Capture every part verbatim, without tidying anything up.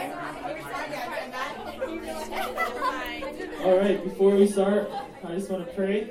All right, before we start, I just want to pray.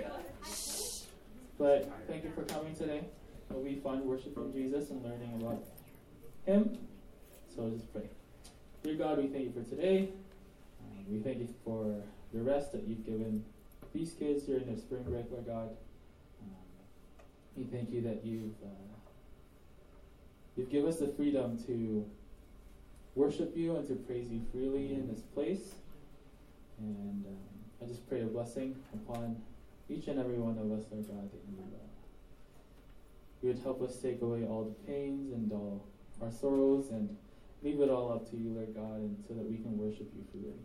But thank you for coming today. It'll be fun worshiping Jesus and learning about Him. So I'll just pray. Dear God, we thank you for today. Um, we thank you for the rest that you've given these kids during their spring break, Lord God. Um, we thank you that you've uh, you've given us the freedom to worship you and to praise you freely in this place. And um, I just pray a blessing upon each and every one of us, Lord God, that you, uh, you would help us take away all the pains and all our sorrows and leave it all up to you, Lord God, and so that we can worship you freely.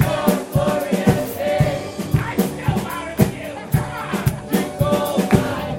Call my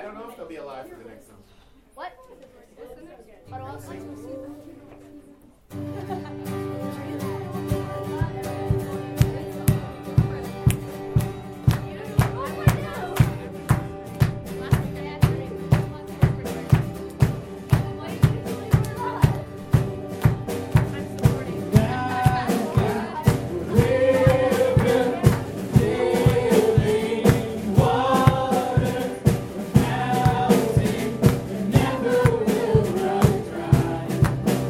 don't know if they'll be alive for the next song. What? Para Never will run dry.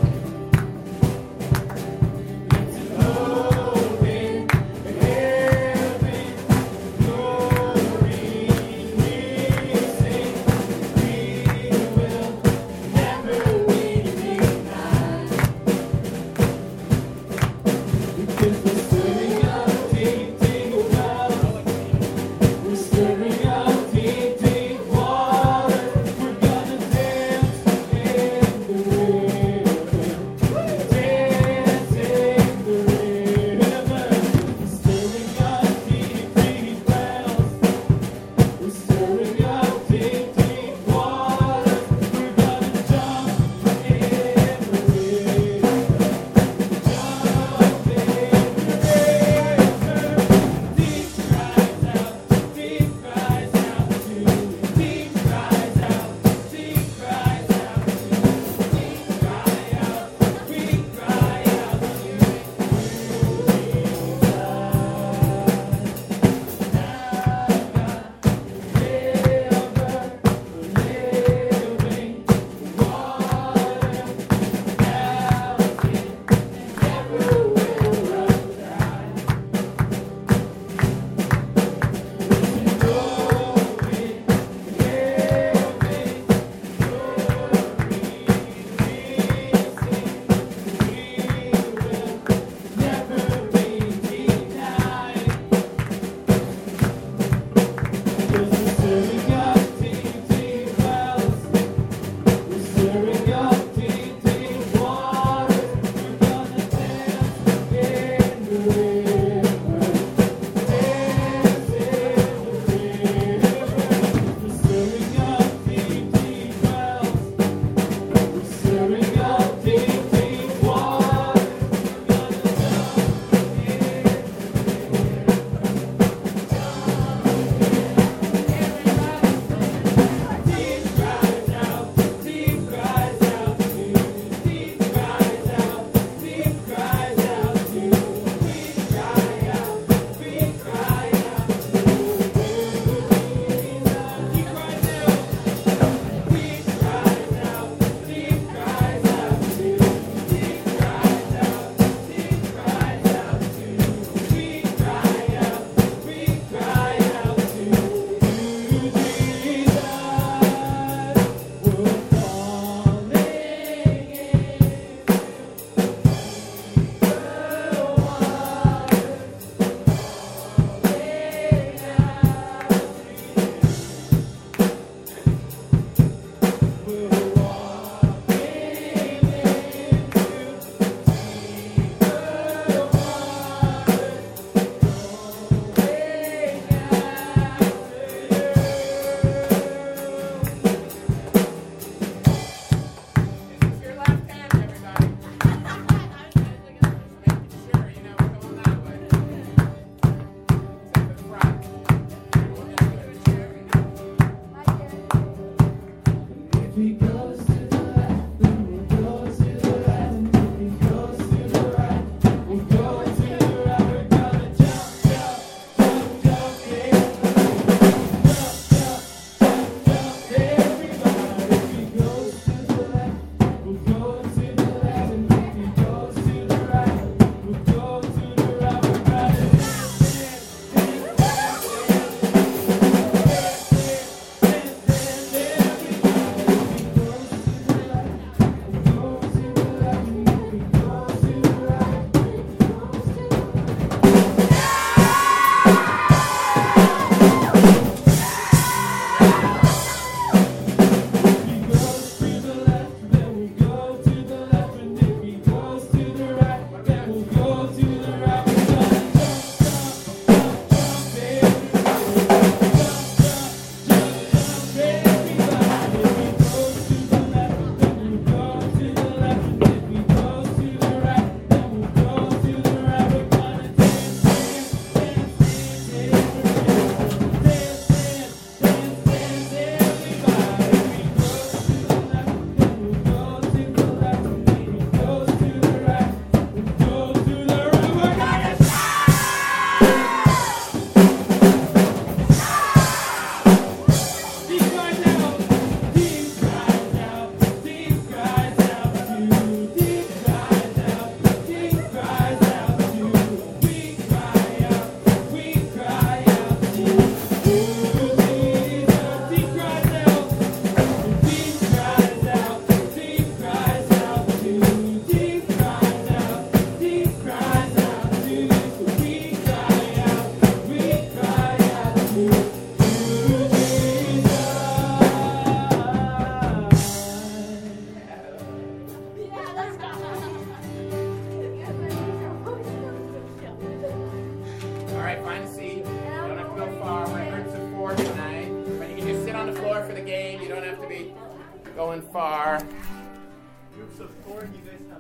right, find a seat. You don't have to go far. We're in groups of four tonight. But you can just sit on the floor for the game. You don't have to be going far. Groups of four, you guys have.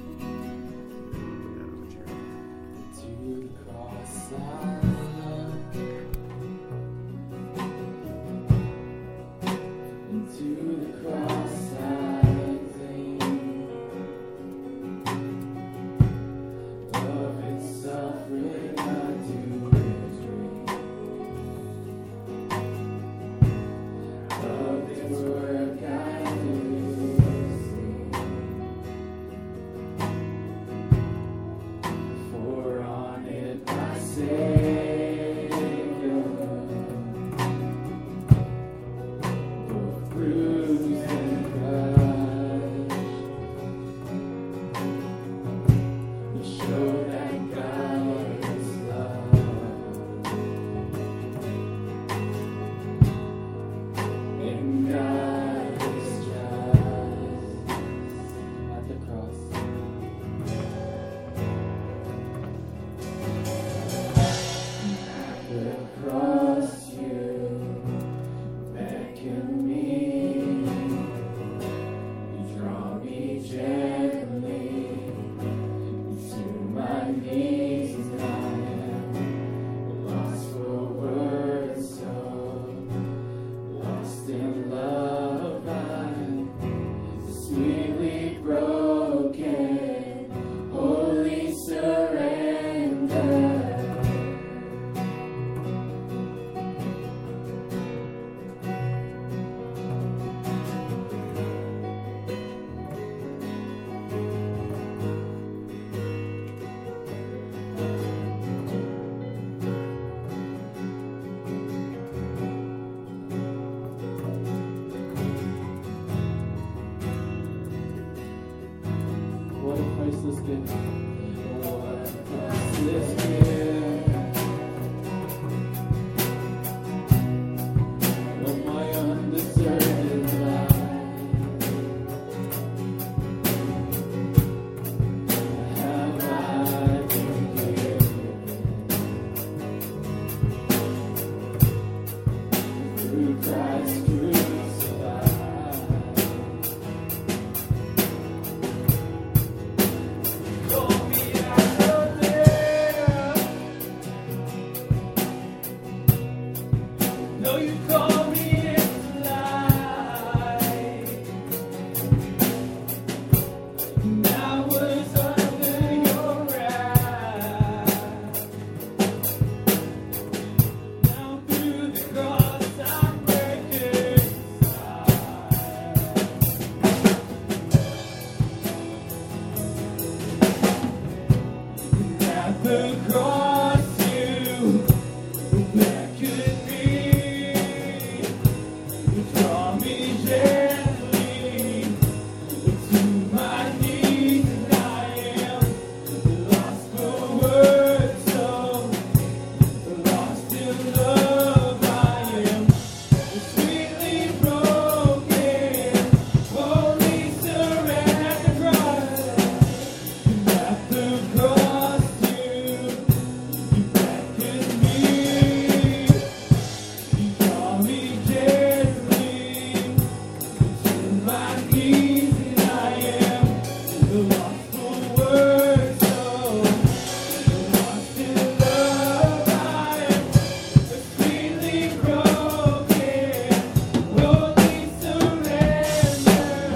To the cross I to the cross I cling. Love and suffering I do dream. Love its work I do see. For on it my Savior, both bruised and crushed, to show that God is love, and God is just. At the cross. The cross you beckon me, you draw me gently to my knees, and I am lost for words, so lost in love, I'm sweetly broken, holy surrender. What a priceless gift. What a priceless gift. Of my undeserved life. Have I been given through Christ crucified. Call me out of there. No, you call me into life. I was under your wrath. Now through the cross I'm reconciled. At the cross you beckoned me, you draw me gently to my knees, and I am lost for words, so lost in love. I am sweetly broken, holy surrender. Christ, at the cross you you beckon me, you draw me gently to my knees, and I am lost for words, so lost in love. I am sweetly broken, holy surrender.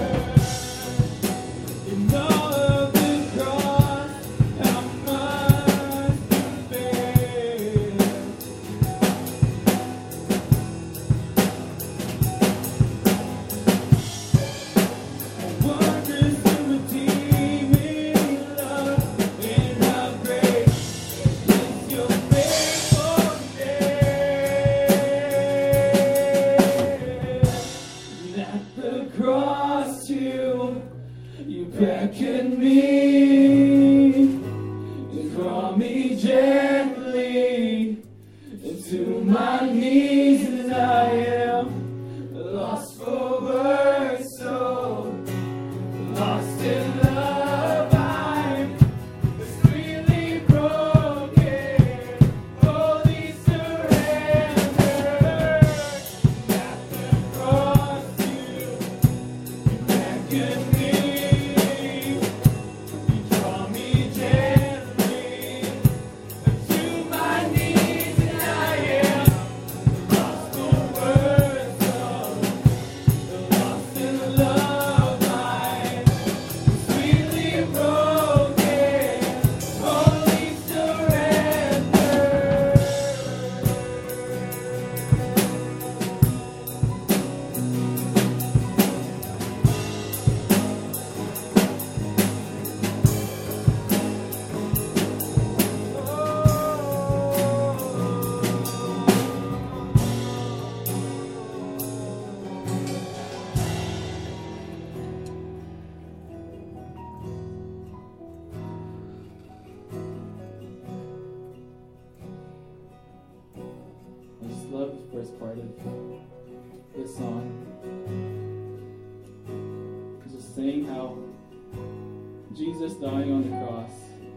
In all of the cross, how much to bear. Wonders to redeeming love, and how great is your faithfulness. At the cross you you beckon me, you draw me gently to my knees, and I am lost for words, so lost in love. I'm sweetly broken, started this song. Just saying how Jesus dying on the cross,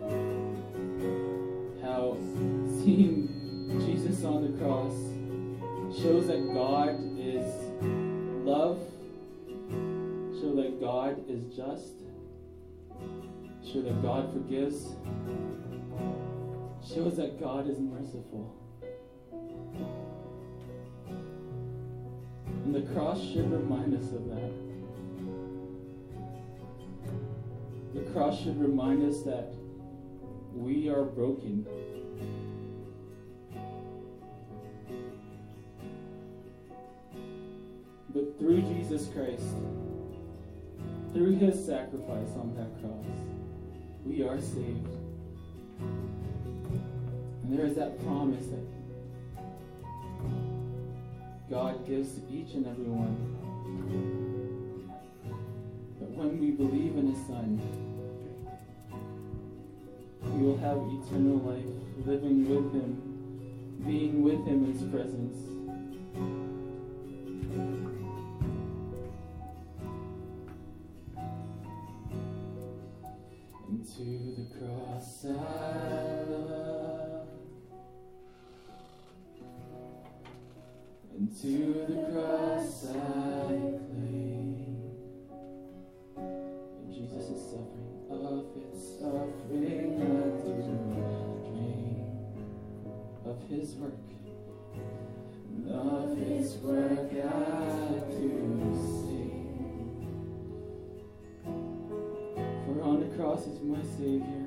how seeing Jesus on the cross shows that God is love, show that God is just, show that God forgives, shows that God is merciful. And the cross should remind us of that. The cross should remind us that we are broken. But through Jesus Christ, through his sacrifice on that cross, we are saved. And there is that promise that God gives to each and every one. That when we believe in his Son, we will have eternal life, living with him, being with him in his presence. And to the cross I love, and to the cross I cling. And Jesus is suffering, of his suffering I do dream, of his work, and of his work I do sing. For on the cross is my Savior.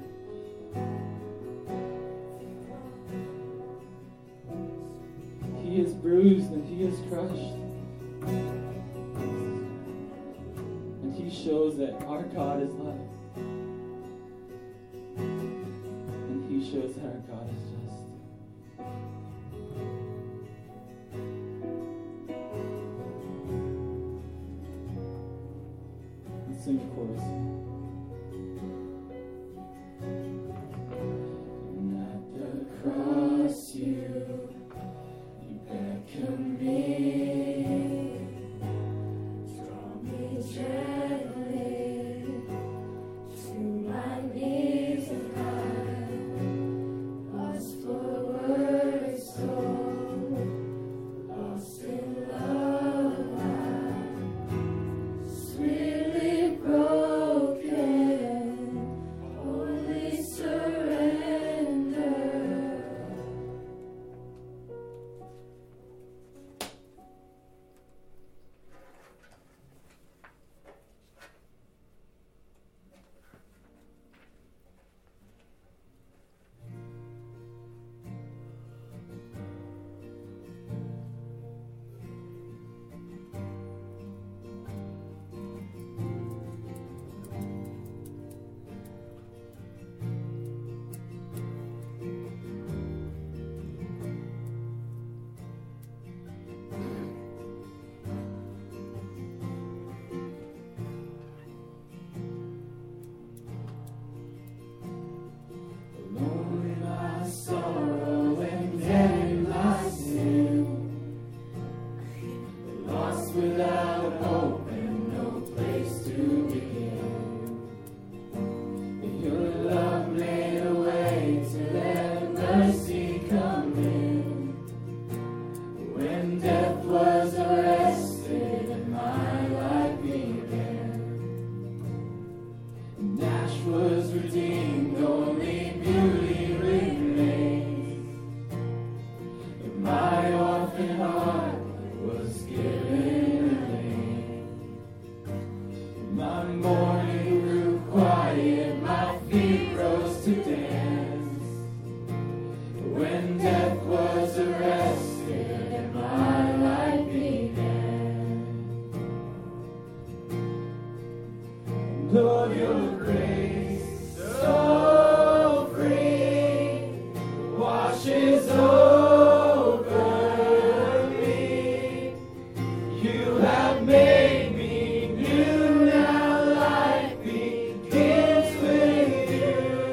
He is bruised and he is crushed. And he shows that our God is love. And he shows that our God is just. Let's sing the chorus. And at the cross you beckon me, draw me gently to my knees and I, lost for words, so lost in love, I sweetly broken, only surrender. Lord, your grace so free washes over me. You have made me new, now life begins with you.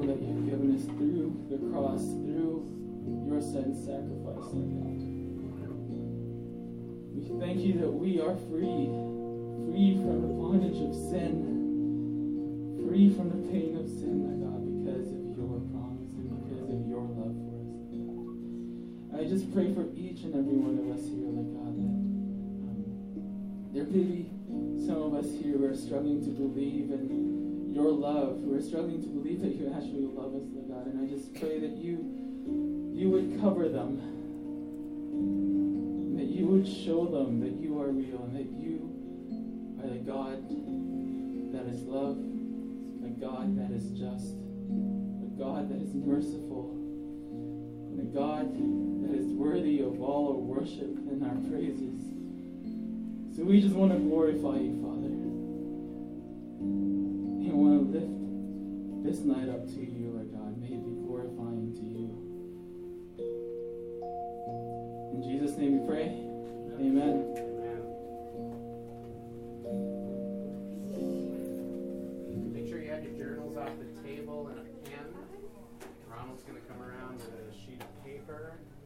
that you've given us through the cross, through your son's sacrifice, Lord God. We thank you that we are free, free from the bondage of sin, free from the pain of sin, Lord God, because of your promise and because of your love for us, Lord God. I just pray for each and every one of us here, Lord God, that um, there may be some of us here who are struggling to believe in your love, who are struggling to believe that you actually love us, Lord God, and I just pray that you, you would cover them, that you would show them that you are real and that you are the God that is love, a God that is just, a God that is merciful, and a God that is worthy of all our worship and our praises. So we just want to glorify you, Father. And we want to lift this night up to you, Lord God. May it be glorifying to you. In Jesus' name we pray. Amen. Make sure you have your journals off the table and a pen. Ronald's going to come around with a sheet of paper.